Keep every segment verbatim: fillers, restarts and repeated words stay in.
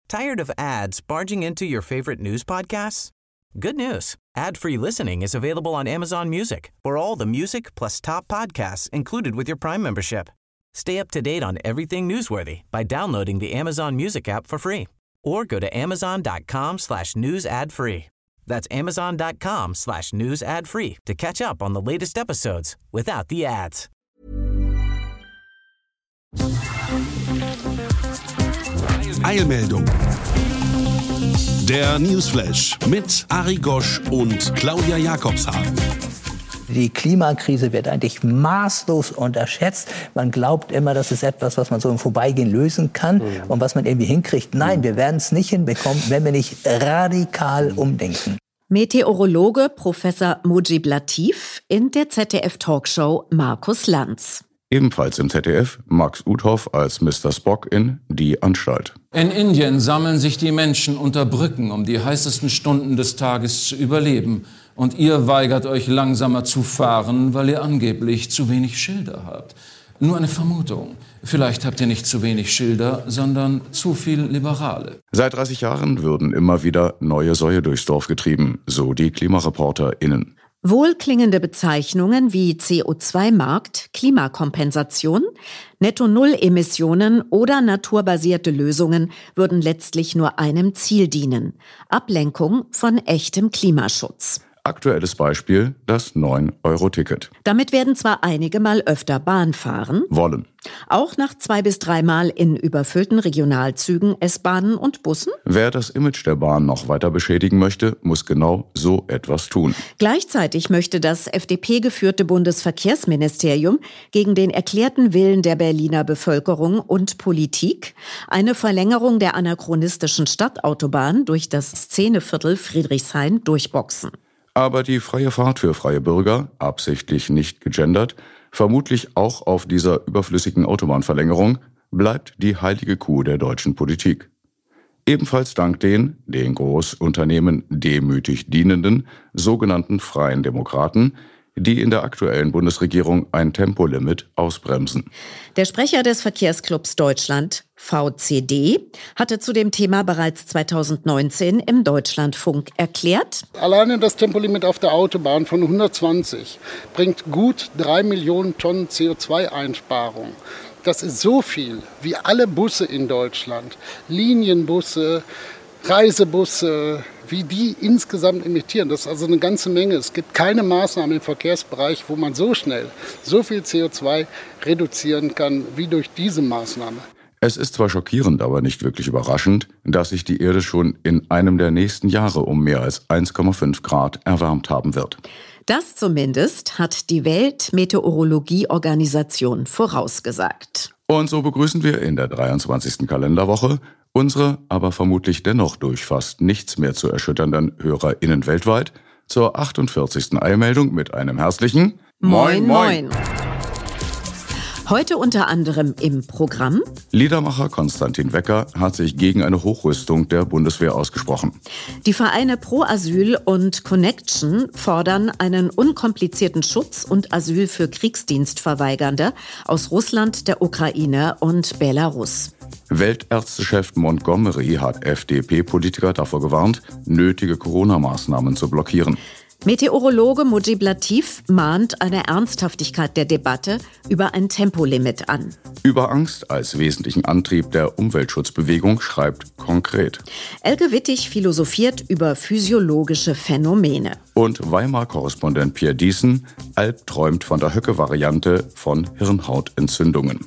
Tired of ads barging into your favorite news podcasts? Good news. Ad-free listening is available on Amazon Music for all the music plus top podcasts included with your Prime membership. Stay up to date on everything newsworthy by downloading the Amazon Music app for free or go to amazon.com slash news ad free. That's amazon.com slash news ad free to catch up on the latest episodes without the ads. Eilmeldung. Der Newsflash mit Ari Gosch und Claudia Jakobshagen. Die Klimakrise wird eigentlich maßlos unterschätzt. Man glaubt immer, das ist etwas, was man so im Vorbeigehen lösen kann mhm. und was man irgendwie hinkriegt. Nein, wir werden es nicht hinbekommen, wenn wir nicht radikal umdenken. Meteorologe Professor Mujib Latif in der Z D F-Talkshow Markus Lanz. Ebenfalls im Z D F Max Uthoff als Mister Spock in Die Anstalt. In Indien sammeln sich die Menschen unter Brücken, um die heißesten Stunden des Tages zu überleben. Und ihr weigert euch langsamer zu fahren, weil ihr angeblich zu wenig Schilder habt. Nur eine Vermutung. Vielleicht habt ihr nicht zu wenig Schilder, sondern zu viel Liberale. Seit dreißig Jahren würden immer wieder neue Säue durchs Dorf getrieben, so die KlimareporterInnen. Wohlklingende Bezeichnungen wie C O zwei Markt, Klimakompensation, Netto-Null-Emissionen oder naturbasierte Lösungen würden letztlich nur einem Ziel dienen: Ablenkung von echtem Klimaschutz. Aktuelles Beispiel, das neun Euro Ticket. Damit werden zwar einige mal öfter Bahn fahren, wollen. Auch nach zwei bis dreimal in überfüllten Regionalzügen, S-Bahnen und Bussen. Wer das Image der Bahn noch weiter beschädigen möchte, muss genau so etwas tun. Gleichzeitig möchte das F D P-geführte Bundesverkehrsministerium gegen den erklärten Willen der Berliner Bevölkerung und Politik eine Verlängerung der anachronistischen Stadtautobahn durch das Szeneviertel Friedrichshain durchboxen. Aber die freie Fahrt für freie Bürger, absichtlich nicht gegendert, vermutlich auch auf dieser überflüssigen Autobahnverlängerung, bleibt die heilige Kuh der deutschen Politik. Ebenfalls dank den, den Großunternehmen demütig dienenden, sogenannten Freien Demokraten, die in der aktuellen Bundesregierung ein Tempolimit ausbremsen. Der Sprecher des Verkehrsclubs Deutschland, V C D, hatte zu dem Thema bereits zweitausendneunzehn im Deutschlandfunk erklärt: Alleine das Tempolimit auf der Autobahn von hundertzwanzig bringt gut drei Millionen Tonnen C O zwei Einsparung. Das ist so viel wie alle Busse in Deutschland, Linienbusse, Reisebusse, wie die insgesamt emittieren. Das ist also eine ganze Menge. Es gibt keine Maßnahme im Verkehrsbereich, wo man so schnell so viel C O zwei reduzieren kann wie durch diese Maßnahme. Es ist zwar schockierend, aber nicht wirklich überraschend, dass sich die Erde schon in einem der nächsten Jahre um mehr als eins Komma fünf Grad erwärmt haben wird. Das zumindest hat die Weltmeteorologieorganisation vorausgesagt. Und so begrüßen wir in der dreiundzwanzigsten Kalenderwoche unsere, aber vermutlich dennoch durch fast nichts mehr zu erschütternden HörerInnen weltweit zur achtundvierzigsten Eilmeldung mit einem herzlichen Moin Moin. Heute unter anderem im Programm: Liedermacher Konstantin Wecker hat sich gegen eine Hochrüstung der Bundeswehr ausgesprochen. Die Vereine Pro Asyl und Connection fordern einen unkomplizierten Schutz und Asyl für Kriegsdienstverweigernde aus Russland, der Ukraine und Belarus. Weltärztechef Montgomery hat F D P-Politiker davor gewarnt, nötige Corona-Maßnahmen zu blockieren. Meteorologe Mujib Latif mahnt eine Ernsthaftigkeit der Debatte über ein Tempolimit an. Über Angst als wesentlichen Antrieb der Umweltschutzbewegung schreibt Konkret. Elke Wittig philosophiert über physiologische Phänomene. Und Weimar-Korrespondent Pierre Diesen albträumt von der Höcke-Variante von Hirnhautentzündungen.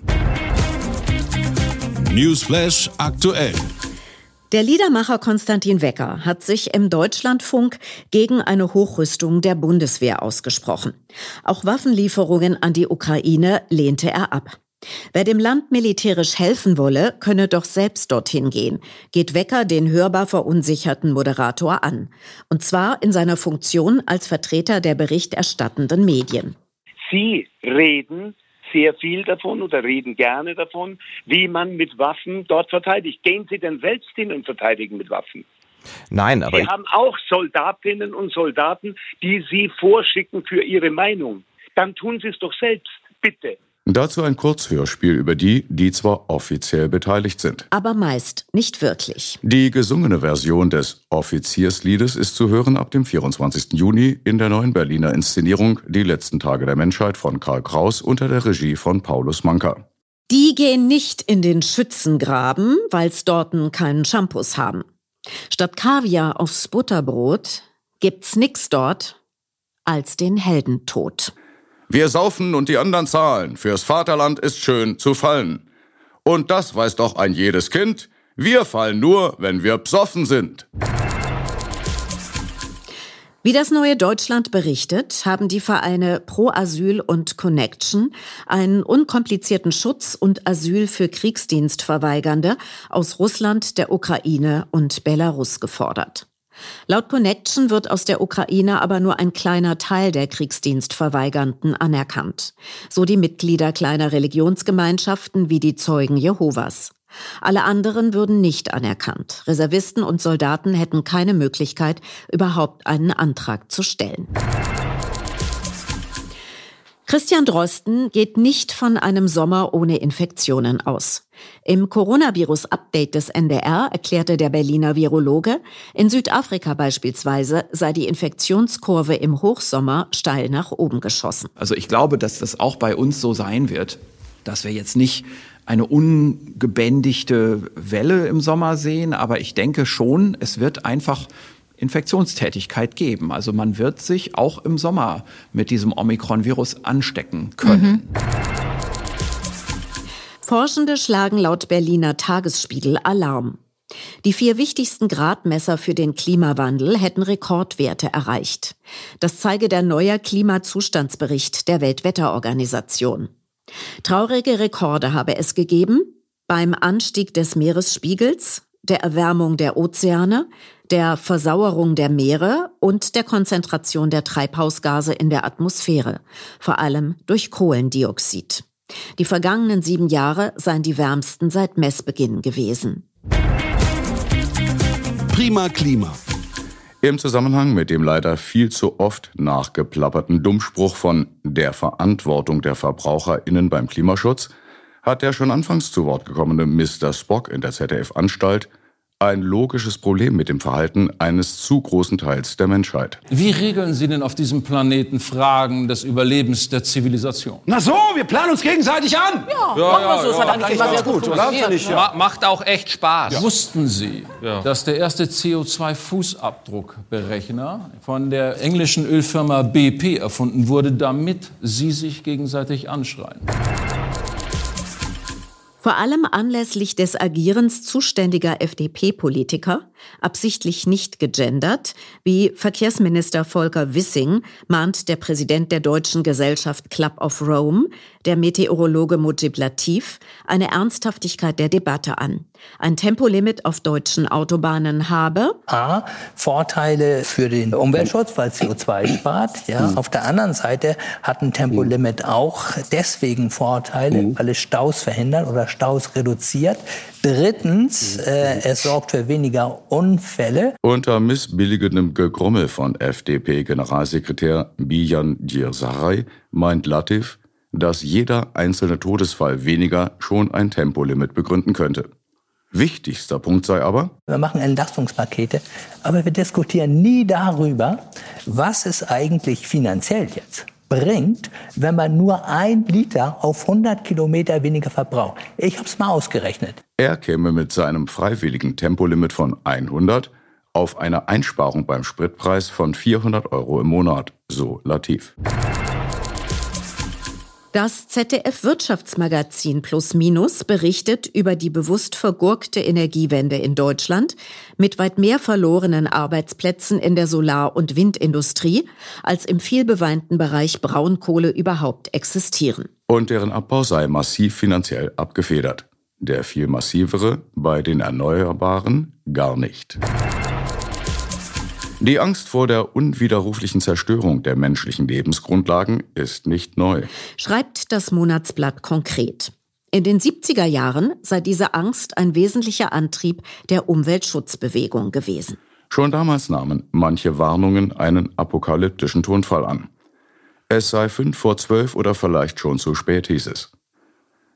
Newsflash aktuell. Der Liedermacher Konstantin Wecker hat sich im Deutschlandfunk gegen eine Hochrüstung der Bundeswehr ausgesprochen. Auch Waffenlieferungen an die Ukraine lehnte er ab. Wer dem Land militärisch helfen wolle, könne doch selbst dorthin gehen, geht Wecker den hörbar verunsicherten Moderator an. Und zwar in seiner Funktion als Vertreter der berichterstattenden Medien. Sie reden sehr viel davon oder reden gerne davon, wie man mit Waffen dort verteidigt. Gehen Sie denn selbst hin und verteidigen mit Waffen? Nein, aber... Sie haben auch Soldatinnen und Soldaten, die Sie vorschicken für Ihre Meinung. Dann tun Sie es doch selbst, bitte. Dazu ein Kurzhörspiel über die, die zwar offiziell beteiligt sind, aber meist nicht wirklich. Die gesungene Version des Offiziersliedes ist zu hören ab dem vierundzwanzigsten Juni in der neuen Berliner Inszenierung Die letzten Tage der Menschheit von Karl Kraus unter der Regie von Paulus Manka. Die gehen nicht in den Schützengraben, weil's dorten keinen Shampoos haben. Statt Kaviar aufs Butterbrot gibt's nix dort als den Heldentod. Wir saufen und die anderen zahlen. Fürs Vaterland ist schön zu fallen. Und das weiß doch ein jedes Kind. Wir fallen nur, wenn wir psoffen sind. Wie das Neue Deutschland berichtet, haben die Vereine Pro Asyl und Connection einen unkomplizierten Schutz und Asyl für Kriegsdienstverweigernde aus Russland, der Ukraine und Belarus gefordert. Laut Connection wird aus der Ukraine aber nur ein kleiner Teil der Kriegsdienstverweigernden anerkannt. So die Mitglieder kleiner Religionsgemeinschaften wie die Zeugen Jehovas. Alle anderen würden nicht anerkannt. Reservisten und Soldaten hätten keine Möglichkeit, überhaupt einen Antrag zu stellen. Christian Drosten geht nicht von einem Sommer ohne Infektionen aus. Im Coronavirus-Update des N D R erklärte der Berliner Virologe, in Südafrika beispielsweise sei die Infektionskurve im Hochsommer steil nach oben geschossen. Also ich glaube, dass das auch bei uns so sein wird, dass wir jetzt nicht eine ungebändigte Welle im Sommer sehen, aber ich denke schon, es wird einfach Infektionstätigkeit geben. Also man wird sich auch im Sommer mit diesem Omikron-Virus anstecken können. Mhm. Forschende schlagen laut Berliner Tagesspiegel Alarm. Die vier wichtigsten Gradmesser für den Klimawandel hätten Rekordwerte erreicht. Das zeige der neue Klimazustandsbericht der Weltwetterorganisation. Traurige Rekorde habe es gegeben beim Anstieg des Meeresspiegels, der Erwärmung der Ozeane, der Versauerung der Meere und der Konzentration der Treibhausgase in der Atmosphäre, vor allem durch Kohlendioxid. Die vergangenen sieben Jahre seien die wärmsten seit Messbeginn gewesen. Prima Klima. Im Zusammenhang mit dem leider viel zu oft nachgeplapperten Dummspruch von der Verantwortung der VerbraucherInnen beim Klimaschutz hat der schon anfangs zu Wort gekommene Mister Spock in der Z D F-Anstalt ein logisches Problem mit dem Verhalten eines zu großen Teils der Menschheit. Wie regeln Sie denn auf diesem Planeten Fragen des Überlebens der Zivilisation? Na so, wir planen uns gegenseitig an. Ja, ja machen wir so. Es hat eigentlich immer sehr gut funktioniert. Ja. Macht auch echt Spaß. Ja. Wussten Sie, ja. dass der erste C O zwei Fußabdruckberechner von der englischen Ölfirma B P erfunden wurde, damit sie sich gegenseitig anschreien? Vor allem anlässlich des Agierens zuständiger F D P-Politiker, absichtlich nicht gegendert, wie Verkehrsminister Volker Wissing, mahnt der Präsident der Deutschen Gesellschaft Club of Rome, der Meteorologe Mujib Latif, eine Ernsthaftigkeit der Debatte an. Ein Tempolimit auf deutschen Autobahnen habe A, Vorteile für den Umweltschutz, weil C O zwei spart. Ja. Mhm. Auf der anderen Seite hat ein Tempolimit auch deswegen Vorteile, mhm. weil es Staus verhindert oder Staus reduziert. Drittens, äh, es sorgt für weniger Unfälle. Unter missbilligendem Gegrummel von F D P-Generalsekretär Bijan Djirsaray meint Latif, dass jeder einzelne Todesfall weniger schon ein Tempolimit begründen könnte. Wichtigster Punkt sei aber: Wir machen Entlastungspakete, aber wir diskutieren nie darüber, was es eigentlich finanziell jetzt bringt, wenn man nur ein Liter auf hundert Kilometer weniger verbraucht. Ich habe es mal ausgerechnet. Er käme mit seinem freiwilligen Tempolimit von hundert auf eine Einsparung beim Spritpreis von vierhundert Euro im Monat, so Latif. Das Z D F-Wirtschaftsmagazin Plus Minus berichtet über die bewusst vergurkte Energiewende in Deutschland mit weit mehr verlorenen Arbeitsplätzen in der Solar- und Windindustrie, als im vielbeweinten Bereich Braunkohle überhaupt existieren. Und deren Abbau sei massiv finanziell abgefedert. Der viel massivere bei den Erneuerbaren gar nicht. Die Angst vor der unwiderruflichen Zerstörung der menschlichen Lebensgrundlagen ist nicht neu, schreibt das Monatsblatt konkret. In den siebziger Jahren sei diese Angst ein wesentlicher Antrieb der Umweltschutzbewegung gewesen. Schon damals nahmen manche Warnungen einen apokalyptischen Tonfall an. Es sei fünf vor zwölf oder vielleicht schon zu spät, hieß es.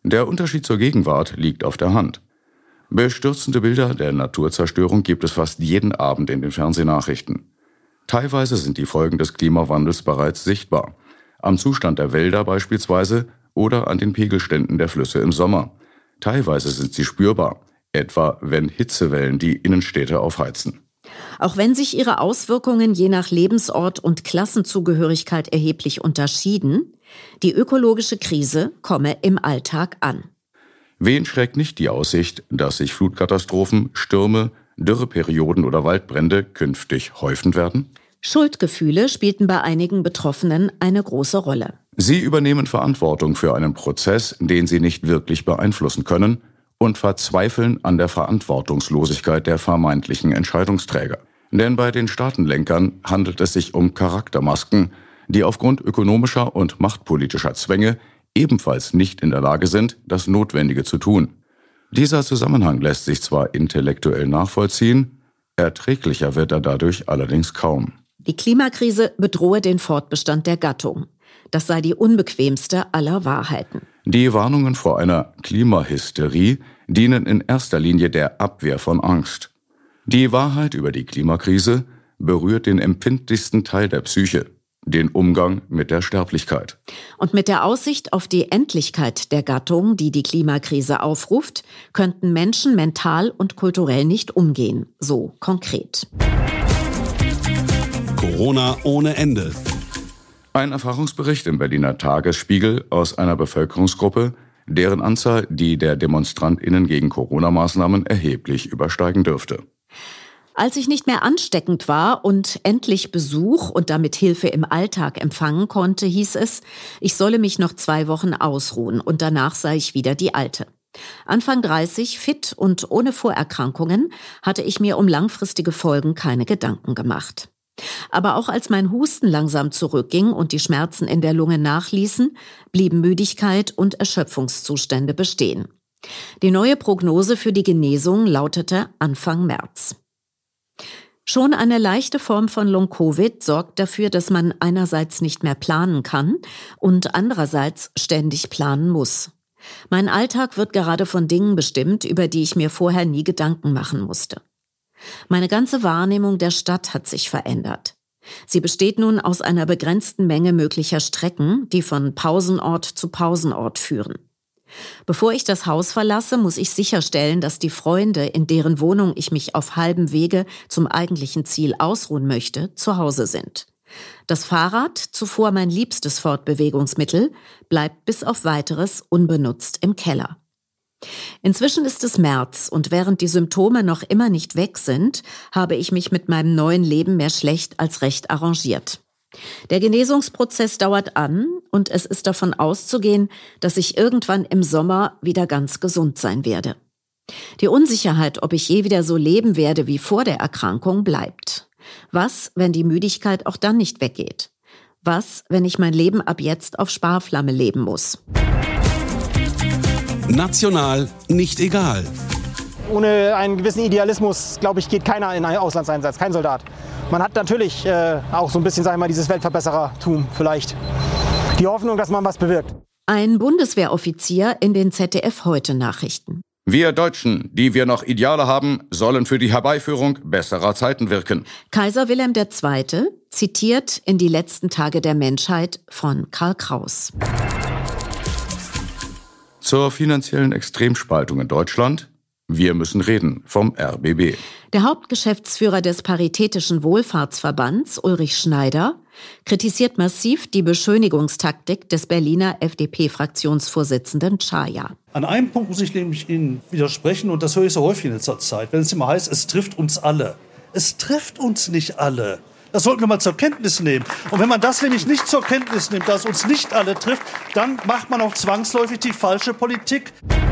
Der Unterschied zur Gegenwart liegt auf der Hand. Bestürzende Bilder der Naturzerstörung gibt es fast jeden Abend in den Fernsehnachrichten. Teilweise sind die Folgen des Klimawandels bereits sichtbar. Am Zustand der Wälder beispielsweise oder an den Pegelständen der Flüsse im Sommer. Teilweise sind sie spürbar, etwa wenn Hitzewellen die Innenstädte aufheizen. Auch wenn sich ihre Auswirkungen je nach Lebensort und Klassenzugehörigkeit erheblich unterschieden, die ökologische Krise komme im Alltag an. Wen schreckt nicht die Aussicht, dass sich Flutkatastrophen, Stürme, Dürreperioden oder Waldbrände künftig häufen werden? Schuldgefühle spielten bei einigen Betroffenen eine große Rolle. Sie übernehmen Verantwortung für einen Prozess, den sie nicht wirklich beeinflussen können, und verzweifeln an der Verantwortungslosigkeit der vermeintlichen Entscheidungsträger. Denn bei den Staatenlenkern handelt es sich um Charaktermasken, die aufgrund ökonomischer und machtpolitischer Zwänge ebenfalls nicht in der Lage sind, das Notwendige zu tun. Dieser Zusammenhang lässt sich zwar intellektuell nachvollziehen, erträglicher wird er dadurch allerdings kaum. Die Klimakrise bedrohe den Fortbestand der Gattung. Das sei die unbequemste aller Wahrheiten. Die Warnungen vor einer Klimahysterie dienen in erster Linie der Abwehr von Angst. Die Wahrheit über die Klimakrise berührt den empfindlichsten Teil der Psyche, den Umgang mit der Sterblichkeit. Und mit der Aussicht auf die Endlichkeit der Gattung, die die Klimakrise aufruft, könnten Menschen mental und kulturell nicht umgehen, so konkret. Corona ohne Ende. Ein Erfahrungsbericht im Berliner Tagesspiegel aus einer Bevölkerungsgruppe, deren Anzahl die der DemonstrantInnen gegen Corona-Maßnahmen erheblich übersteigen dürfte. Als ich nicht mehr ansteckend war und endlich Besuch und damit Hilfe im Alltag empfangen konnte, hieß es, ich solle mich noch zwei Wochen ausruhen und danach sei ich wieder die Alte. Anfang dreißig, fit und ohne Vorerkrankungen, hatte ich mir um langfristige Folgen keine Gedanken gemacht. Aber auch als mein Husten langsam zurückging und die Schmerzen in der Lunge nachließen, blieben Müdigkeit und Erschöpfungszustände bestehen. Die neue Prognose für die Genesung lautete Anfang März. Schon eine leichte Form von Long-Covid sorgt dafür, dass man einerseits nicht mehr planen kann und andererseits ständig planen muss. Mein Alltag wird gerade von Dingen bestimmt, über die ich mir vorher nie Gedanken machen musste. Meine ganze Wahrnehmung der Stadt hat sich verändert. Sie besteht nun aus einer begrenzten Menge möglicher Strecken, die von Pausenort zu Pausenort führen. Bevor ich das Haus verlasse, muss ich sicherstellen, dass die Freunde, in deren Wohnung ich mich auf halbem Wege zum eigentlichen Ziel ausruhen möchte, zu Hause sind. Das Fahrrad, zuvor mein liebstes Fortbewegungsmittel, bleibt bis auf Weiteres unbenutzt im Keller. Inzwischen ist es März und während die Symptome noch immer nicht weg sind, habe ich mich mit meinem neuen Leben mehr schlecht als recht arrangiert. Der Genesungsprozess dauert an und es ist davon auszugehen, dass ich irgendwann im Sommer wieder ganz gesund sein werde. Die Unsicherheit, ob ich je wieder so leben werde wie vor der Erkrankung, bleibt. Was, wenn die Müdigkeit auch dann nicht weggeht? Was, wenn ich mein Leben ab jetzt auf Sparflamme leben muss? National nicht egal. Ohne einen gewissen Idealismus, glaube ich, geht keiner in einen Auslandseinsatz, kein Soldat. Man hat natürlich äh, auch so ein bisschen, sagen wir mal, dieses Weltverbesserertum vielleicht. Die Hoffnung, dass man was bewirkt. Ein Bundeswehroffizier in den Z D F-Heute-Nachrichten. Wir Deutschen, die wir noch Ideale haben, sollen für die Herbeiführung besserer Zeiten wirken. Kaiser Wilhelm der Zweite zitiert in Die letzten Tage der Menschheit von Karl Kraus. Zur finanziellen Extremspaltung in Deutschland. Wir müssen reden vom R B B. Der Hauptgeschäftsführer des Paritätischen Wohlfahrtsverbands, Ulrich Schneider, kritisiert massiv die Beschönigungstaktik des Berliner F D P-Fraktionsvorsitzenden Czaja. An einem Punkt muss ich nämlich Ihnen widersprechen, und das höre ich so häufig in letzter Zeit, wenn es immer heißt, es trifft uns alle. Es trifft uns nicht alle. Das sollten wir mal zur Kenntnis nehmen. Und wenn man das nämlich nicht zur Kenntnis nimmt, dass uns nicht alle trifft, dann macht man auch zwangsläufig die falsche Politik.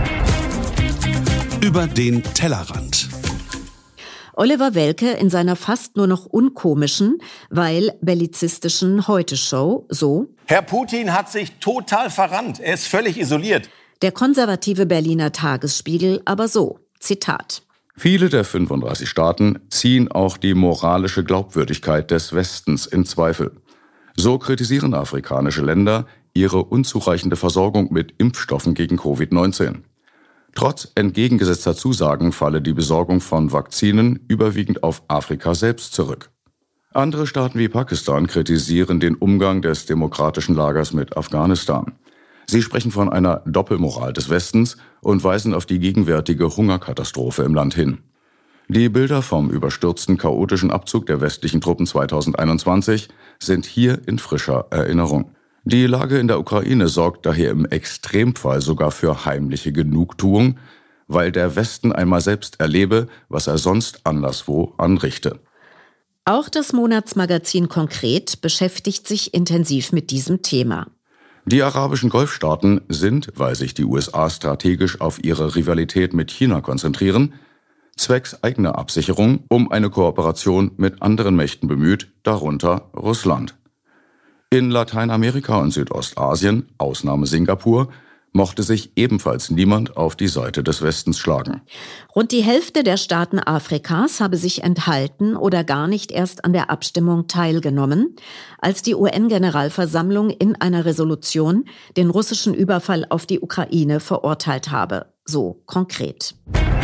Über den Tellerrand. Oliver Welke in seiner fast nur noch unkomischen, weil bellizistischen Heute-Show so: Herr Putin hat sich total verrannt. Er ist völlig isoliert. Der konservative Berliner Tagesspiegel aber so, Zitat: Viele der fünfunddreißig Staaten ziehen auch die moralische Glaubwürdigkeit des Westens in Zweifel. So kritisieren afrikanische Länder ihre unzureichende Versorgung mit Impfstoffen gegen Covid neunzehn. Trotz entgegengesetzter Zusagen falle die Besorgung von Vakzinen überwiegend auf Afrika selbst zurück. Andere Staaten wie Pakistan kritisieren den Umgang des demokratischen Lagers mit Afghanistan. Sie sprechen von einer Doppelmoral des Westens und weisen auf die gegenwärtige Hungerkatastrophe im Land hin. Die Bilder vom überstürzten, chaotischen Abzug der westlichen Truppen zweitausendeinundzwanzig sind hier in frischer Erinnerung. Die Lage in der Ukraine sorgt daher im Extremfall sogar für heimliche Genugtuung, weil der Westen einmal selbst erlebe, was er sonst anderswo anrichte. Auch das Monatsmagazin Konkret beschäftigt sich intensiv mit diesem Thema. Die arabischen Golfstaaten sind, weil sich die U S A strategisch auf ihre Rivalität mit China konzentrieren, zwecks eigener Absicherung um eine Kooperation mit anderen Mächten bemüht, darunter Russland. In Lateinamerika und Südostasien, Ausnahme Singapur, mochte sich ebenfalls niemand auf die Seite des Westens schlagen. Rund die Hälfte der Staaten Afrikas habe sich enthalten oder gar nicht erst an der Abstimmung teilgenommen, als die U N-Generalversammlung in einer Resolution den russischen Überfall auf die Ukraine verurteilt habe. So konkret.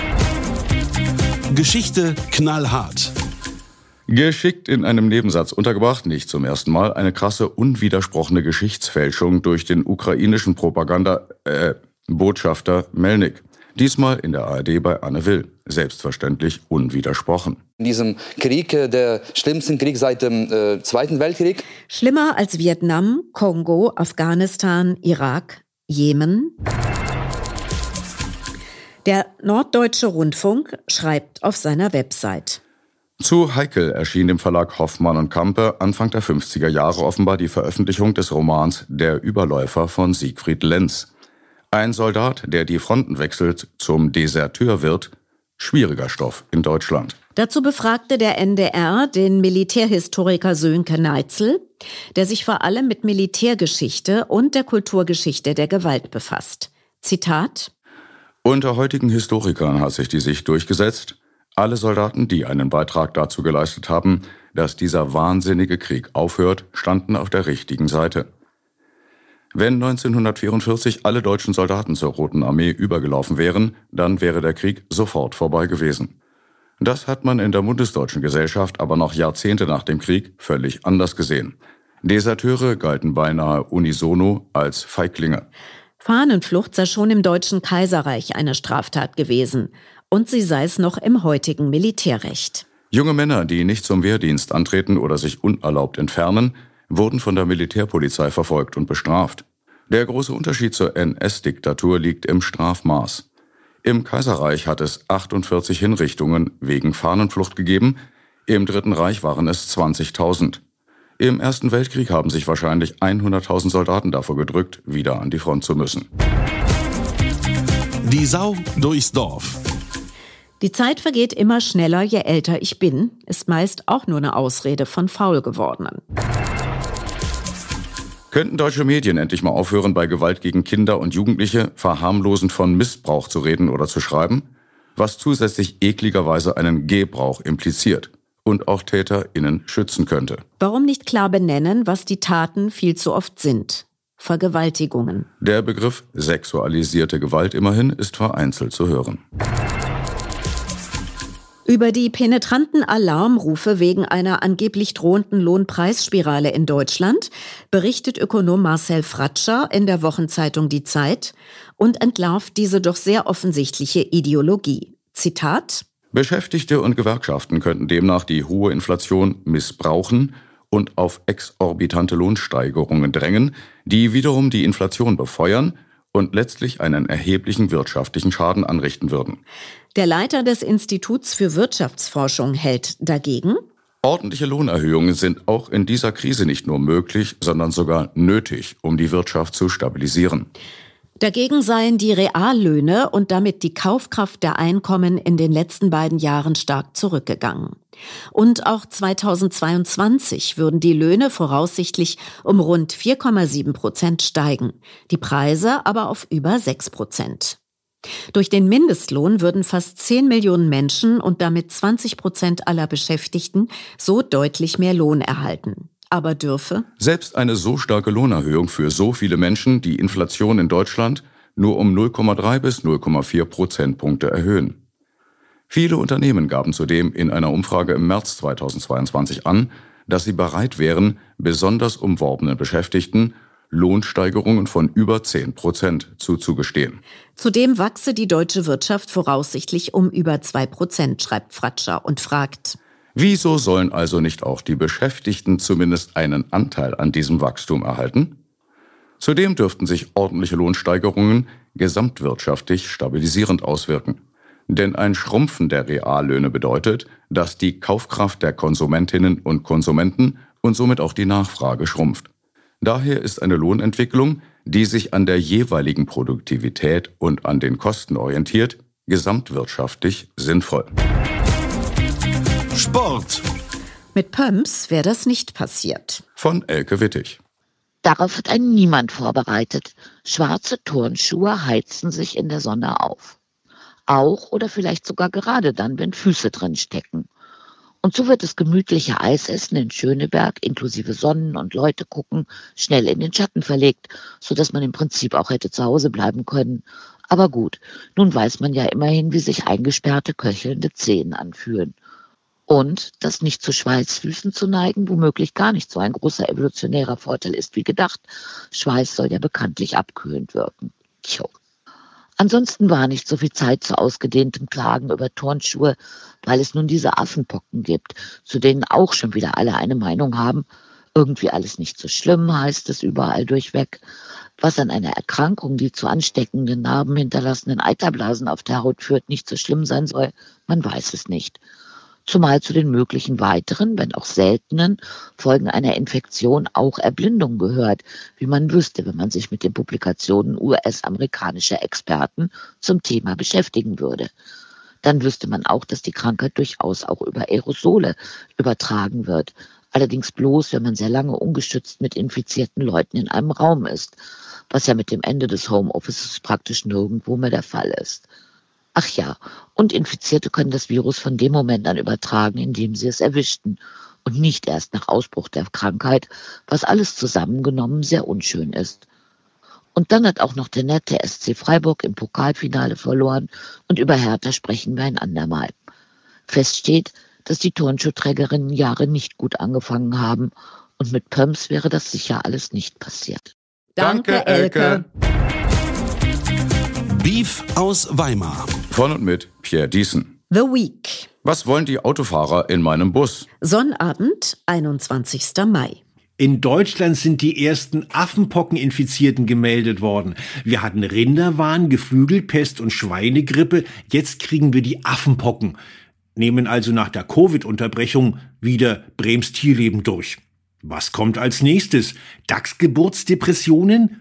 Geschichte knallhart. Geschickt in einem Nebensatz untergebracht, nicht zum ersten Mal, eine krasse, unwidersprochene Geschichtsfälschung durch den ukrainischen Propaganda, äh, Botschafter Melnik. Diesmal in der A R D bei Anne Will. Selbstverständlich unwidersprochen. In diesem Krieg, der schlimmsten Krieg seit dem äh, Zweiten Weltkrieg. Schlimmer als Vietnam, Kongo, Afghanistan, Irak, Jemen. Der Norddeutsche Rundfunk schreibt auf seiner Website: Zu heikel erschien dem Verlag Hoffmann und Campe Anfang der fünfziger Jahre offenbar die Veröffentlichung des Romans Der Überläufer von Siegfried Lenz. Ein Soldat, der die Fronten wechselt, zum Deserteur wird, schwieriger Stoff in Deutschland. Dazu befragte der N D R den Militärhistoriker Sönke Neitzel, der sich vor allem mit Militärgeschichte und der Kulturgeschichte der Gewalt befasst. Zitat: Unter heutigen Historikern hat sich die Sicht durchgesetzt, alle Soldaten, die einen Beitrag dazu geleistet haben, dass dieser wahnsinnige Krieg aufhört, standen auf der richtigen Seite. Wenn neunzehnhundertvierundvierzig alle deutschen Soldaten zur Roten Armee übergelaufen wären, dann wäre der Krieg sofort vorbei gewesen. Das hat man in der bundesdeutschen Gesellschaft aber noch Jahrzehnte nach dem Krieg völlig anders gesehen. Deserteure galten beinahe unisono als Feiglinge. Fahnenflucht sei schon im Deutschen Kaiserreich eine Straftat gewesen. Und sie sei es noch im heutigen Militärrecht. Junge Männer, die nicht zum Wehrdienst antreten oder sich unerlaubt entfernen, wurden von der Militärpolizei verfolgt und bestraft. Der große Unterschied zur N S-Diktatur liegt im Strafmaß. Im Kaiserreich hat es achtundvierzig Hinrichtungen wegen Fahnenflucht gegeben, im Dritten Reich waren es zwanzigtausend. Im Ersten Weltkrieg haben sich wahrscheinlich hunderttausend Soldaten davor gedrückt, wieder an die Front zu müssen. Die Sau durchs Dorf. Die Zeit vergeht immer schneller, je älter ich bin, ist meist auch nur eine Ausrede von Faulgewordenen. Könnten deutsche Medien endlich mal aufhören, bei Gewalt gegen Kinder und Jugendliche verharmlosend von Missbrauch zu reden oder zu schreiben, was zusätzlich ekligerweise einen Gebrauch impliziert und auch TäterInnen schützen könnte? Warum nicht klar benennen, was die Taten viel zu oft sind? Vergewaltigungen. Der Begriff sexualisierte Gewalt immerhin ist vereinzelt zu hören. Über die penetranten Alarmrufe wegen einer angeblich drohenden Lohnpreisspirale in Deutschland berichtet Ökonom Marcel Fratscher in der Wochenzeitung Die Zeit und entlarvt diese doch sehr offensichtliche Ideologie. Zitat: Beschäftigte und Gewerkschaften könnten demnach die hohe Inflation missbrauchen und auf exorbitante Lohnsteigerungen drängen, die wiederum die Inflation befeuern und letztlich einen erheblichen wirtschaftlichen Schaden anrichten würden. Der Leiter des Instituts für Wirtschaftsforschung hält dagegen: Ordentliche Lohnerhöhungen sind auch in dieser Krise nicht nur möglich, sondern sogar nötig, um die Wirtschaft zu stabilisieren. Dagegen seien die Reallöhne und damit die Kaufkraft der Einkommen in den letzten beiden Jahren stark zurückgegangen. Und auch zweitausendzweiundzwanzig würden die Löhne voraussichtlich um rund vier Komma sieben Prozent steigen, die Preise aber auf über sechs Prozent. Durch den Mindestlohn würden fast zehn Millionen Menschen und damit zwanzig Prozent aller Beschäftigten so deutlich mehr Lohn erhalten. aber dürfe selbst eine so starke Lohnerhöhung für so viele Menschen die Inflation in Deutschland nur um null Komma drei bis null Komma vier Prozentpunkte erhöhen. Viele Unternehmen gaben zudem in einer Umfrage im März zweitausendzweiundzwanzig an, dass sie bereit wären, besonders umworbenen Beschäftigten Lohnsteigerungen von über zehn Prozent zuzugestehen. Zudem wachse die deutsche Wirtschaft voraussichtlich um über zwei Prozent, schreibt Fratscher und fragt: Wieso sollen also nicht auch die Beschäftigten zumindest einen Anteil an diesem Wachstum erhalten? Zudem dürften sich ordentliche Lohnsteigerungen gesamtwirtschaftlich stabilisierend auswirken. Denn ein Schrumpfen der Reallöhne bedeutet, dass die Kaufkraft der Konsumentinnen und Konsumenten und somit auch die Nachfrage schrumpft. Daher ist eine Lohnentwicklung, die sich an der jeweiligen Produktivität und an den Kosten orientiert, gesamtwirtschaftlich sinnvoll. Sport. Mit Pumps wäre das nicht passiert. Von Elke Wittig. Darauf hat einen niemand vorbereitet. Schwarze Turnschuhe heizen sich in der Sonne auf. Auch oder vielleicht sogar gerade dann, wenn Füße drin stecken. Und so wird das gemütliche Eisessen in Schöneberg inklusive Sonnen- und Leute gucken schnell in den Schatten verlegt, sodass man im Prinzip auch hätte zu Hause bleiben können. Aber gut, nun weiß man ja immerhin, wie sich eingesperrte, köchelnde Zehen anfühlen. Und dass nicht zu Schweißfüßen zu neigen womöglich gar nicht so ein großer evolutionärer Vorteil ist wie gedacht. Schweiß soll ja bekanntlich abkühlend wirken. Tjo. Ansonsten war nicht so viel Zeit zu ausgedehntem Klagen über Turnschuhe, weil es nun diese Affenpocken gibt, zu denen auch schon wieder alle eine Meinung haben. Irgendwie alles nicht so schlimm, heißt es überall durchweg. Was an einer Erkrankung, die zu ansteckenden Narben hinterlassenen Eiterblasen auf der Haut führt, nicht so schlimm sein soll, man weiß es nicht. Zumal zu den möglichen weiteren, wenn auch seltenen, Folgen einer Infektion auch Erblindung gehört, wie man wüsste, wenn man sich mit den Publikationen U S-amerikanischer Experten zum Thema beschäftigen würde. Dann wüsste man auch, dass die Krankheit durchaus auch über Aerosole übertragen wird. Allerdings bloß, wenn man sehr lange ungeschützt mit infizierten Leuten in einem Raum ist, was ja mit dem Ende des Homeoffices praktisch nirgendwo mehr der Fall ist. Ach ja, und Infizierte können das Virus von dem Moment an übertragen, in dem sie es erwischten und nicht erst nach Ausbruch der Krankheit, was alles zusammengenommen sehr unschön ist. Und dann hat auch noch der nette S C Freiburg im Pokalfinale verloren und über Hertha sprechen wir ein andermal. Fest steht, dass die Turnschuhträgerinnen Jahre nicht gut angefangen haben und mit Pumps wäre das sicher alles nicht passiert. Danke, Elke. Beef aus Weimar. Von und mit Pierre Diesen. The Week. Was wollen die Autofahrer in meinem Bus? Sonnabend, einundzwanzigster Mai. In Deutschland sind die ersten Affenpockeninfizierten gemeldet worden. Wir hatten Rinderwahn, Geflügelpest und Schweinegrippe. Jetzt kriegen wir die Affenpocken. Nehmen also nach der Covid-Unterbrechung wieder Brems Tierleben durch. Was kommt als nächstes? Dachsgeburtsdepressionen?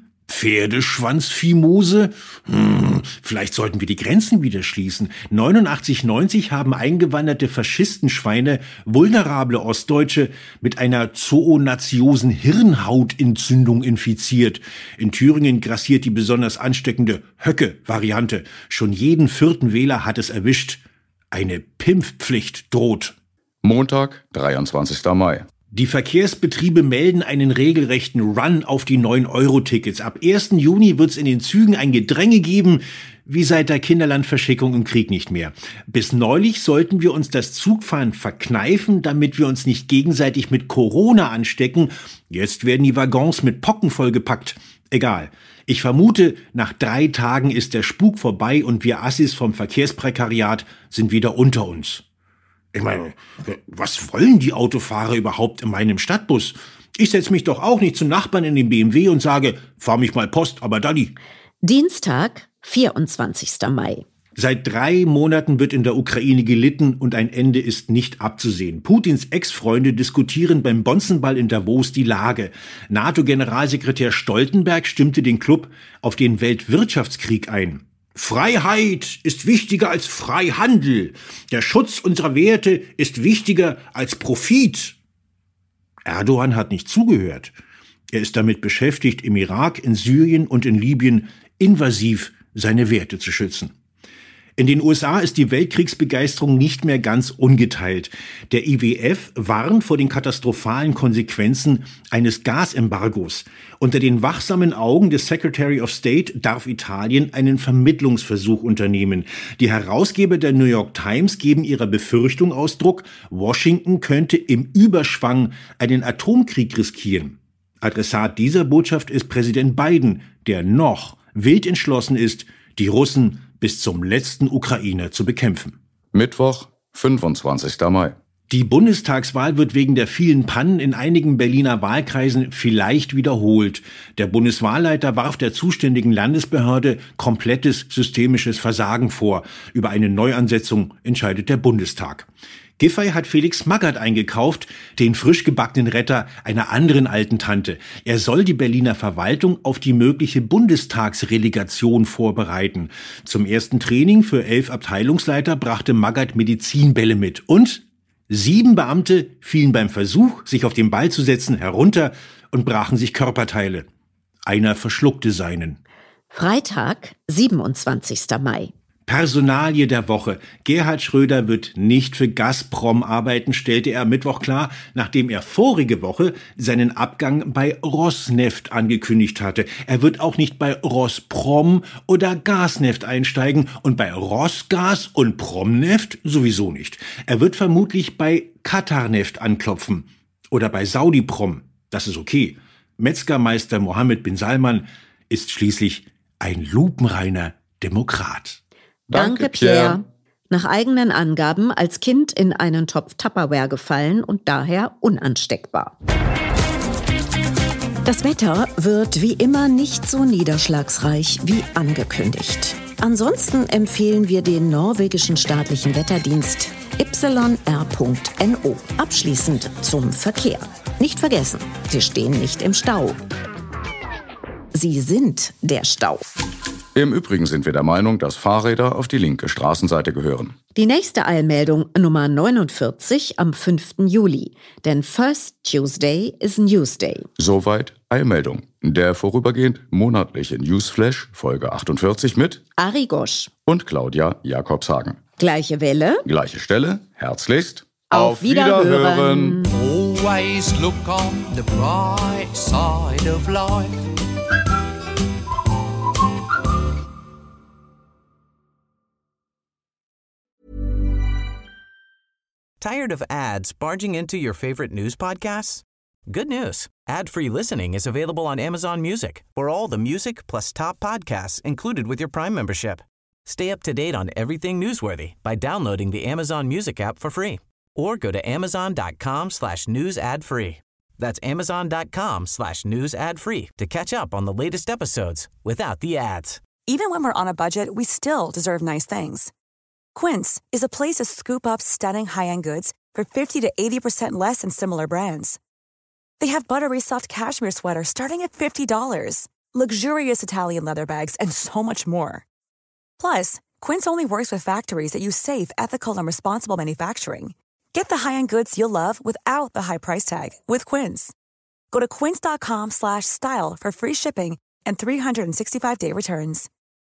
Pferdeschwanzfimose? Hm, vielleicht sollten wir die Grenzen wieder schließen. neunundachtzig neunzig haben eingewanderte Faschistenschweine vulnerable Ostdeutsche mit einer zoonatiosen Hirnhautentzündung infiziert. In Thüringen grassiert die besonders ansteckende Höcke-Variante. Schon jeden vierten Wähler hat es erwischt. Eine Pimpfpflicht droht. Montag, dreiundzwanzigster Mai. Die Verkehrsbetriebe melden einen regelrechten Run auf die neun Euro Tickets. Ab ersten Juni wird's in den Zügen ein Gedränge geben, wie seit der Kinderlandverschickung im Krieg nicht mehr. Bis neulich sollten wir uns das Zugfahren verkneifen, damit wir uns nicht gegenseitig mit Corona anstecken. Jetzt werden die Waggons mit Pocken vollgepackt. Egal. Ich vermute, nach drei Tagen ist der Spuk vorbei und wir Assis vom Verkehrsprekariat sind wieder unter uns. Ich meine, was wollen die Autofahrer überhaupt in meinem Stadtbus? Ich setze mich doch auch nicht zum Nachbarn in den B M W und sage, fahr mich mal Post, aber Daddy. Dienstag, vierundzwanzigster Mai. Seit drei Monaten wird in der Ukraine gelitten und ein Ende ist nicht abzusehen. Putins Ex-Freunde diskutieren beim Bonzenball in Davos die Lage. NATO-Generalsekretär Stoltenberg stimmte den Club auf den Weltwirtschaftskrieg ein. Freiheit ist wichtiger als Freihandel. Der Schutz unserer Werte ist wichtiger als Profit. Erdogan hat nicht zugehört. Er ist damit beschäftigt, im Irak, in Syrien und in Libyen invasiv seine Werte zu schützen. In den U S A ist die Weltkriegsbegeisterung nicht mehr ganz ungeteilt. Der I W F warnt vor den katastrophalen Konsequenzen eines Gasembargos. Unter den wachsamen Augen des Secretary of State darf Italien einen Vermittlungsversuch unternehmen. Die Herausgeber der New York Times geben ihrer Befürchtung Ausdruck, Washington könnte im Überschwang einen Atomkrieg riskieren. Adressat dieser Botschaft ist Präsident Biden, der noch wild entschlossen ist, die Russen bis zum letzten Ukrainer zu bekämpfen. Mittwoch, fünfundzwanzigster Mai. Die Bundestagswahl wird wegen der vielen Pannen in einigen Berliner Wahlkreisen vielleicht wiederholt. Der Bundeswahlleiter warf der zuständigen Landesbehörde komplettes systemisches Versagen vor. Über eine Neuansetzung entscheidet der Bundestag. Giffey hat Felix Magath eingekauft, den frisch gebackenen Retter einer anderen alten Tante. Er soll die Berliner Verwaltung auf die mögliche Bundestagsrelegation vorbereiten. Zum ersten Training für elf Abteilungsleiter brachte Magath Medizinbälle mit. Und sieben Beamte fielen beim Versuch, sich auf den Ball zu setzen, herunter und brachen sich Körperteile. Einer verschluckte seinen. Freitag, siebenundzwanzigster Mai. Personalie der Woche. Gerhard Schröder wird nicht für Gazprom arbeiten, stellte er am Mittwoch klar, nachdem er vorige Woche seinen Abgang bei Rosneft angekündigt hatte. Er wird auch nicht bei Rosprom oder Gasneft einsteigen und bei Rosgas und Promneft sowieso nicht. Er wird vermutlich bei Qatarneft anklopfen oder bei Saudi-Prom. Das ist okay. Metzgermeister Mohammed bin Salman ist schließlich ein lupenreiner Demokrat. Danke, Pierre. Nach eigenen Angaben als Kind in einen Topf Tupperware gefallen und daher unansteckbar. Das Wetter wird wie immer nicht so niederschlagsreich wie angekündigt. Ansonsten empfehlen wir den norwegischen staatlichen Wetterdienst Y R Punkt N O. Abschließend zum Verkehr. Nicht vergessen, Sie stehen nicht im Stau. Sie sind der Stau. Im Übrigen sind wir der Meinung, dass Fahrräder auf die linke Straßenseite gehören. Die nächste Eilmeldung Nummer neunundvierzig am fünften Juli. Denn First Tuesday is Newsday. Soweit Eilmeldung. Der vorübergehend monatliche Newsflash, Folge achtundvierzig mit Ari Gosch und Claudia Jakobshagen. Gleiche Welle. Gleiche Stelle. Herzlichst. Auf, Auf Wiederhören. Wiederhören. Always look on the bright side of life. Tired of ads barging into your favorite news podcasts? Good news. Ad-free listening is available on Amazon Music for all the music plus top podcasts included with your Prime membership. Stay up to date on everything newsworthy by downloading the Amazon Music app for free or go to amazon.com slash news ad free. That's amazon.com slash news ad free to catch up on the latest episodes without the ads. Even when we're on a budget, we still deserve nice things. Quince is a place to scoop up stunning high-end goods for fifty to eighty percent less than similar brands. They have buttery soft cashmere sweaters starting at fifty dollars, luxurious Italian leather bags, and so much more. Plus, Quince only works with factories that use safe, ethical, and responsible manufacturing. Get the high-end goods you'll love without the high price tag with Quince. Go to quince.com slash style for free shipping and three sixty-five day returns.